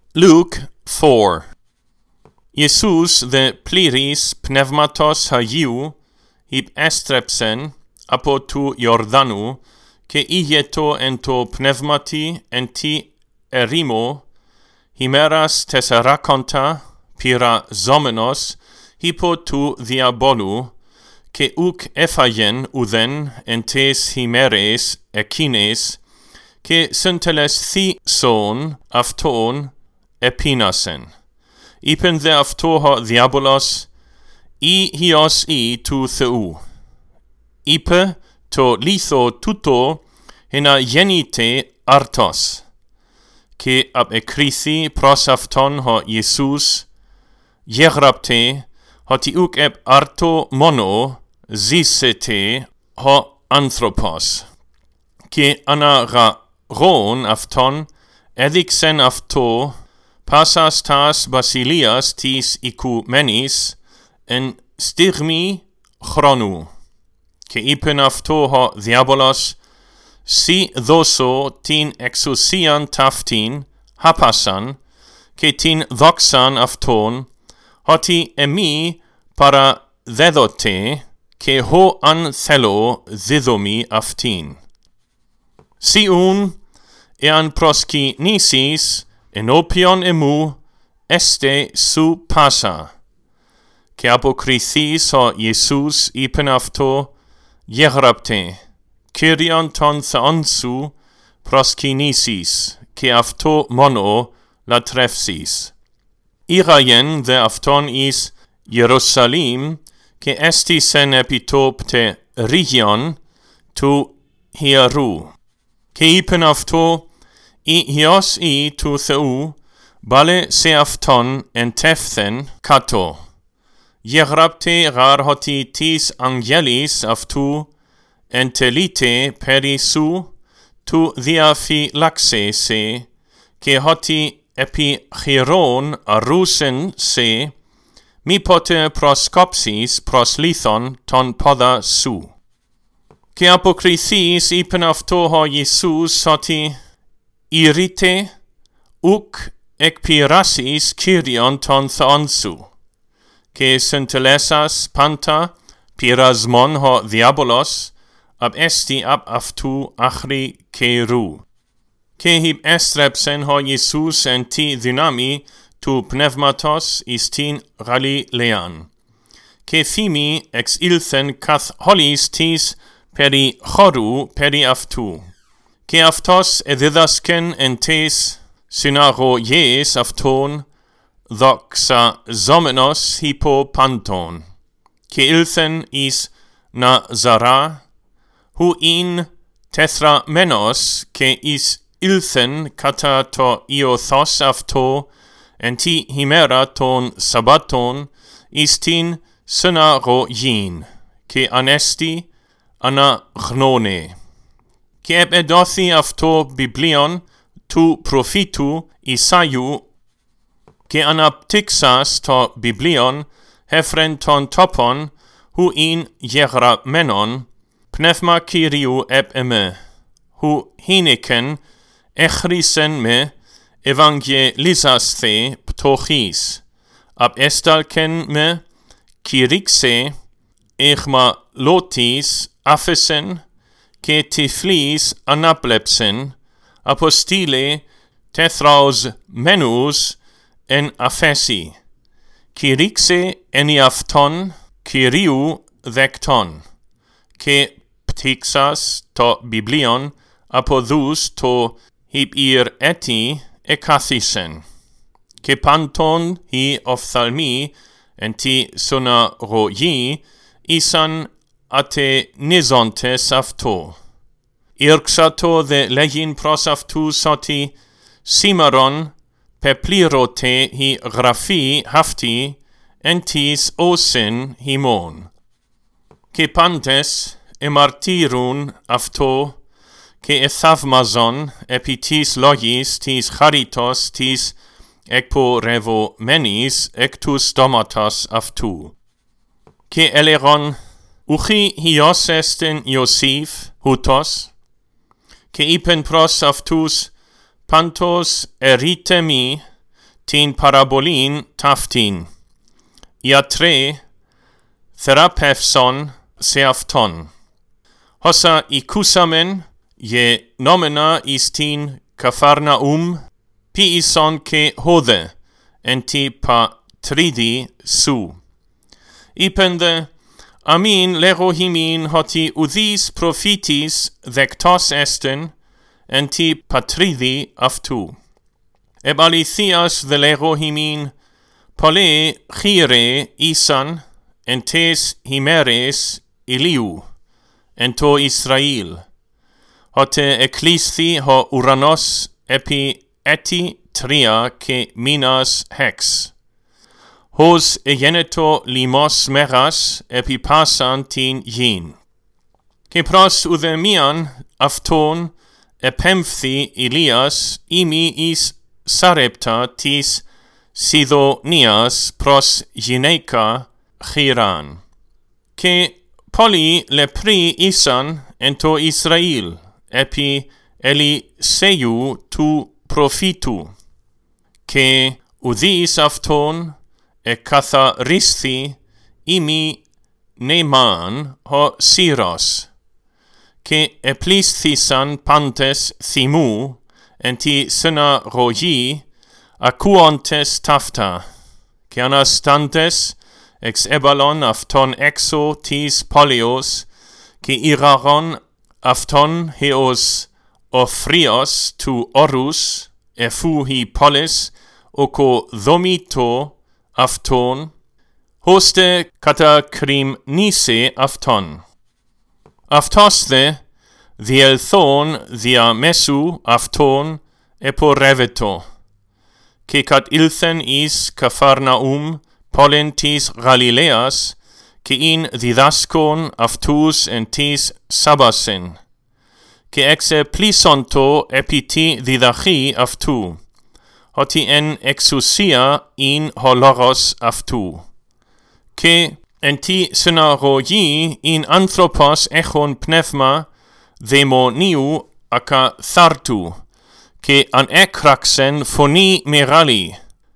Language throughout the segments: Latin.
Luke 4. Iesus de pliris pneumatos Hagiou hip estrepsen apo tu Jordanu, ke ieto ento pneumati enti erimo, himeras tesseraconta pira zomenos hypo tu diabolu, ke uk ephaien uden entes himeres ekines, ke synteles thison afton epinasen. Ipen de aftoha diabolos, hios tu theu. Ipe to litho tuto hena genite artos. Ke ab ekrithi pros afton ho Iesus, jegrapte, hoti uk ep arto mono, zisete ho anthropos. Ke ana ron afton, edixen afto, passas tas basilias tis ikumenis, en stigmi chronu. Ke ipen afto ho diabolos, si doso tin exousian taftin, hapasan, ke tin doxan afton, hoti emi para dedote, ke ho an thelo didomi aftin. Si un, ean proski nisis, enopion emu, este su pasa. Ke apokrithis ho Iesus ipen afto, jegrapte, Kyrion ton theonsu proskinisis, ke afto mono latrefsis. Iraien de afton is Jerusalem, ke estisen epitopte region tu hieru. Ke ipen afto, hios tu theu, bale se afton entefthen kato. Jegrapte rar hoti tis angelis aftu, entelite perisu, tu diafi laxe se, ke hoti epi chiron arusen se, mi pote proskopsis proslithon ton poda su. Ke apokrithis ipen afto ho Iesus hoti, irite, uk ekpirasis Kyrion ton theonsu, ke syntelesas panta pirasmon ho diabolos, ab esti ab aftu achri keru. Ke hip estrepsen ho Iesus en ti dynami tu pneumatos istin Galilean. Ke fimi ex ilthen kath holis tis peri choru peri aftu. Ke aftos edidasken entes synago ies afton, doxa zomenos hypo panton. Ke ilthen is Nazara, hu in tethra menos, ke is ilthen kata to iothos afto, enti himera ton sabaton, istin synago yin, ke anesti ana gnone. Ke eb edothi afto biblion tu profitu Isaiu, ke anaptixas to biblion hefren ton topon, hu in jegramenon, pneuma Kyriou eb eme, hu hineken echrisen me evangelisasthe ptochis, ab estalken me kyrixe echma lotis afesen, ke tiflis anaplepsen, apostile tethraus menus en afesi, kyrixe eniafton, Kyriou vecton, ke ptixas to biblion apodous to hipir eti ekathisen, ke panton hi ophthalmi enti sonaroi isan ate nizontes afto. Irxato de legin pros aftu soti simaron peplirote hi graphi hafti entis osin himon. Ke pantes emartirun afto, ke ethavmazon epitis logis tis charitos tis ekpo revo menis ectus stomatos aftu. Ke eleron uchi hios esten Iosif hutos, ke ipen pros aftus pantos eritemi tin parabolin taftin. Iatre therapefson seafton. Hosa ikusamen je nomena istin Capharnaum piison ke hode enti patridi su. Ipende amin lerohimin hoti udis prophetis vectos esten enti patridi aftu. Eb alithias de lerohimin pole chire isan entes himeres iliu ento Israel. Hote ecclesi ho uranos epi eti tria ke minas hex. Hos egeneto limos meras epi pasan tin yin. Ke pros udemian afton epemphthi Elias imi is sarepta tis Sidonias pros gineca chiran. Ke poli lepri isan ento Israel epi Eliseu tu profitu. Ke udis afton e katharisti imi neman ho Syros. Ke eplisthisan pantes thimu enti syna rogi acuantes tafta. Ke anastantes ex ebalon afton exo tis polios ke iraron afton heos ofrios tu orus efuhi polis oko domito afton hoste katakrim nise afton. Aftosde dielthon dia mesu afton eporeveto. Ke kat ilthen is Capharnaum polentis Galileas ke in didaskon aftus entis sabasen. Ke exe plisonto epiti didachi aftu. Hoti en exousia in holoros aftu. Ke enti synagogi in anthropos echon pneuma demoniu aka thartu. Ke an ekraxen phoni merali.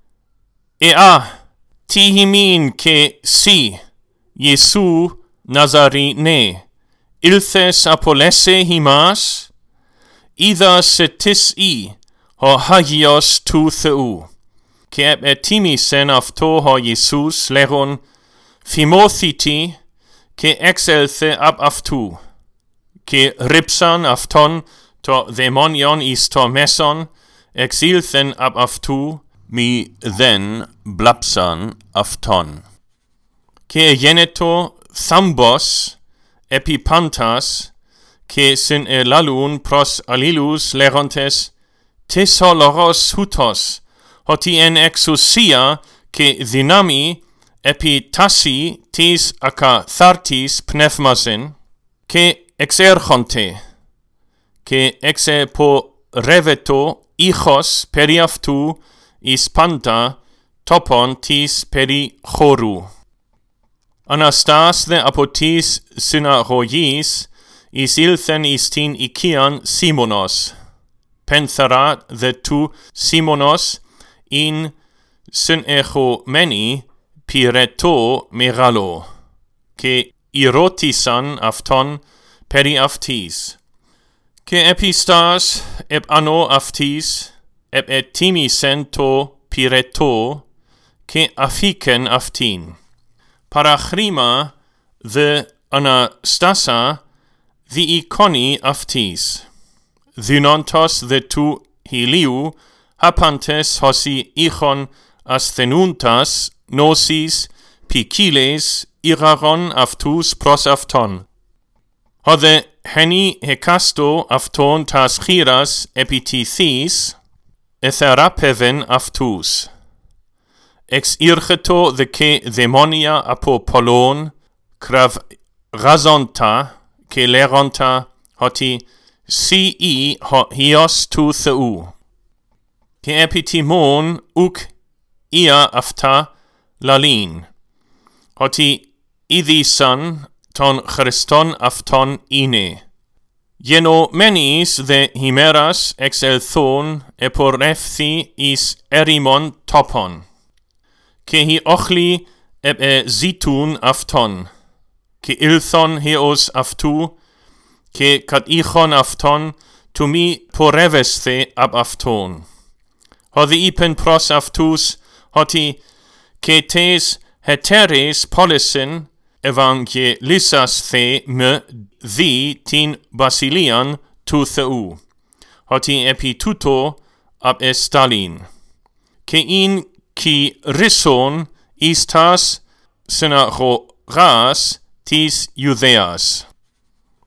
Tihimin ke si, Jesu Nazarene, ilthes apolese himas, ida setis ho hagios tu theu, ke eb etimisen afto ho Jesus leron, phimothiti, ke exelthe ab aftu, ke ripsan afton to demonion isto meson, exilthen ab aftu, mi then blapsan afton. Ke geneto thambos epipantas, ke sin elalun pros alilus lerontes, tis holoros hutos, hoti en exousia ke dynami epitasi tis aka thartis pneumasin, ke exerchonte, ke exe po reveto ichos periaftu ispanta topon tis peri choru. Anastas de apotis synagogis is ilthen istin ikian Simonos. Pentherat de tu Simonos in synechomeni pireto megalo, ke irotisan afton peri aftis. Ke epistas eb anno aftis, eb etimisen to pireto, ke afiken aftin. Parachrima the anastasa the iconi aftis. Dynontos the tu hiliu hapantes hosi ichon asthenuntas nosis pikiles iraron aftus pros afton. Hode heni hekasto afton tas chiras epitithis etherapeven aftus. Ex ircheto de ke demonia apo polon krav razonta ke leronta hoti ci ho hios tu theu. Ke epitimon uk ia afta lalin. Hoti idhisan ton Christon afton ine. Geno menis de himeras ex elthon eporefthi is erimon topon. Ke hi ochli eb zitun afton. Ke ilthon heos aftu. Ke katichon afton. Tumi porevesthe ab afton. Hodhi ipen pros aftus. Hoti ke tes heteres polisin evangelisas the me thi tin basilian tu theu. Hoti epi tuto ab estalin. Ke in ki rison istas synagogas tis Judeas.